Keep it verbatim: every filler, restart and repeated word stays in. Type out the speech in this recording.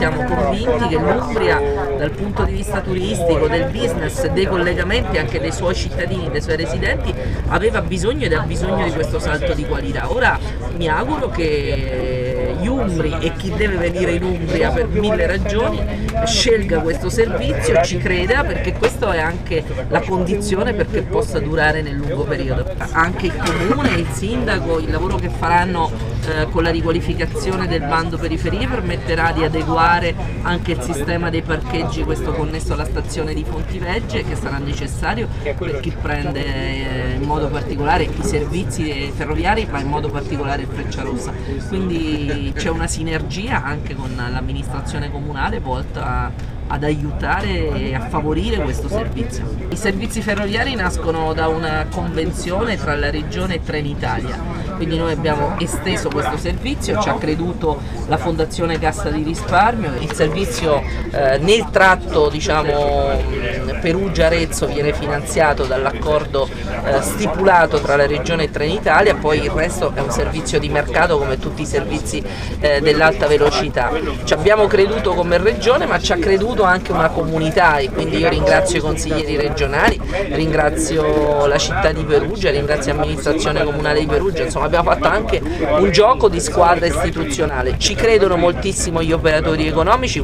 siamo convinti che l'Umbria dal punto di vista turistico, del business, dei collegamenti anche dei suoi cittadini, dei suoi residenti aveva bisogno ed ha bisogno di questo salto di qualità. Ora mi auguro che gli umbri e chi deve venire in Umbria per mille ragioni scelga questo servizio, ci creda, perché questa è anche la condizione perché possa durare nel lungo periodo. Anche il comune, il sindaco, il lavoro che faranno eh, con la riqualificazione del bando periferie permetterà di adeguare anche il sistema dei parcheggi, questo connesso alla stazione di Fontivegge, che sarà necessario per chi prende eh, in modo particolare i servizi ferroviari, ma in modo particolare il Frecciarossa. Quindi c'è una sinergia anche con l'amministrazione comunale volta ad aiutare e a favorire questo servizio. I servizi ferroviari nascono da una convenzione tra la Regione e Trenitalia, quindi noi abbiamo esteso questo servizio, ci ha creduto la Fondazione Cassa di Risparmio, il servizio eh, nel tratto diciamo, Perugia-Arezzo viene finanziato dall'accordo eh, stipulato tra la Regione e Trenitalia, poi il resto è un servizio di mercato come tutti i servizi eh, dell'alta velocità. Ci abbiamo creduto come Regione, ma ci ha creduto anche una comunità, e quindi io ringrazio i consiglieri regionali, ringrazio la città di Perugia, ringrazio l'amministrazione comunale di Perugia, insomma abbiamo fatto anche un gioco di squadra istituzionale. Ci credono moltissimo gli operatori economici.